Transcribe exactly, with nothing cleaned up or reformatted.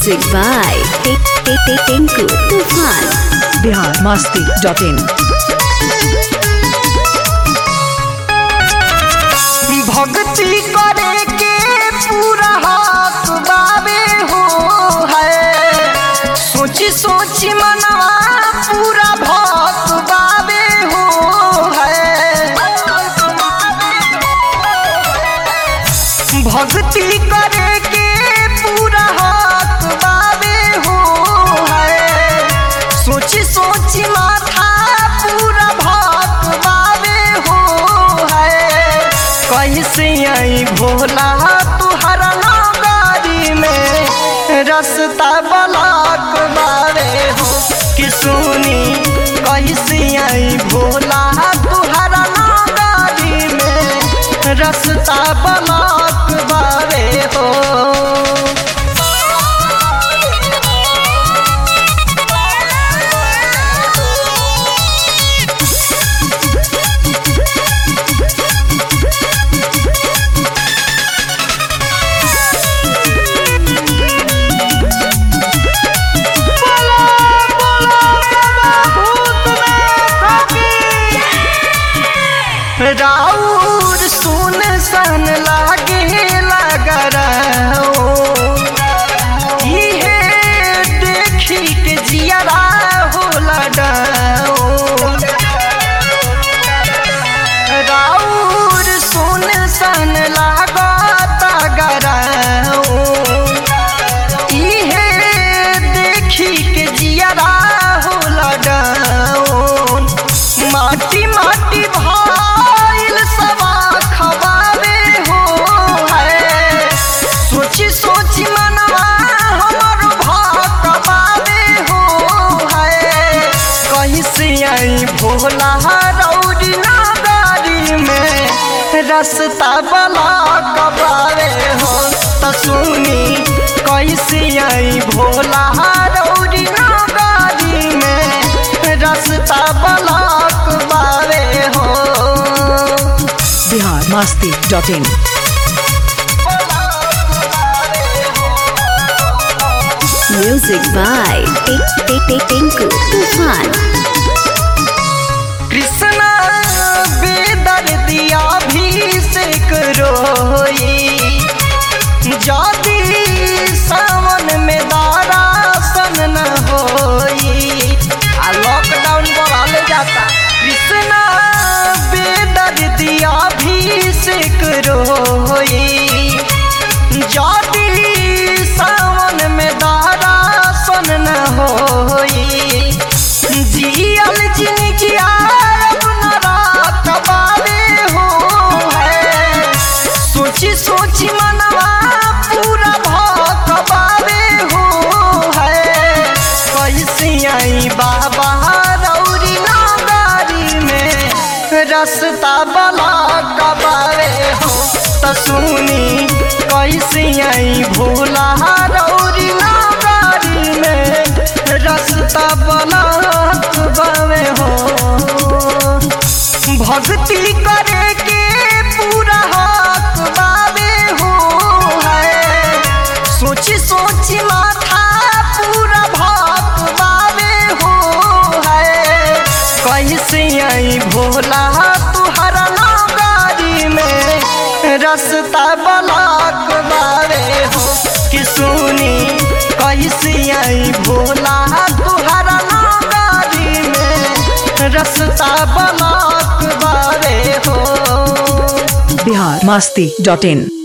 Music by Tinku Tufan. Bihar Masti dot in. भक्ति करे के पूरा हक बाबे हो है, सोची सोची मनवा पूरा भक्त बाबे हो है। भक्ति करे के पूरा हक बाबे हो है, सोची सोची माथा पूरा भक्त बाबे हो है। कैसे आई भोला तुहरा नगारी में रास्ता ब्लॉक बारे हो कि सुनी। कैसे आई भोला तुहरा नगारी में रास्ता ब्लॉक बारे हो। राउर सुन सन लागे लगराओ, इहे देखी के जियरा हो लडाओ। राउर सुन सन लागत गराओ, इहे देखी के जियरा हो लडाओ। माटी माटी भाईल सवा खबावे हो है, सोची सोची मनवा हमर भक्तबावे हो है। कहीं से आई भोला रौड़ी नगारी में रास्ता ब्लॉक बावे हो त सुनी। कैसे आई भोला रौड़ी नगारी में रास्ता ब्लॉक बावे हो। Bihar Masti dot in. Music by Tinku Tufan. Krishna बेदर्दिया अभिषेक रोई, जदि सावन में दर्शन न होई। आ लॉकडाउन बढ़ल जाता। कृष्णा बेदर्दिया अभिषेक रोई, जदि सावन में दर्शन न होई। जियल जिनकी आयब न रात बावे हो है, सोची सोची मनवा पूरा भक्त बावे हो है। कैसे आई बाबा रौड़ी नगारी में रास्ता ब्लॉक बावे हो त सुनी। कैसे आई भोला रौड़ी नगारी में रास्ता ब्लॉक बावे हो। भक्ति करे के पूरा हक बावे हो है, सोची सोची माथा पूरा भक्त बावे हो है। कैसे आई भोला तुहरा नगारी में रास्ता ब्लॉक बावे हो कि सुनी। कैसे आई भोला तुहरा नगारी में रास्ता ब्लॉक बावे हो। बिहार मस्ती डॉट इन।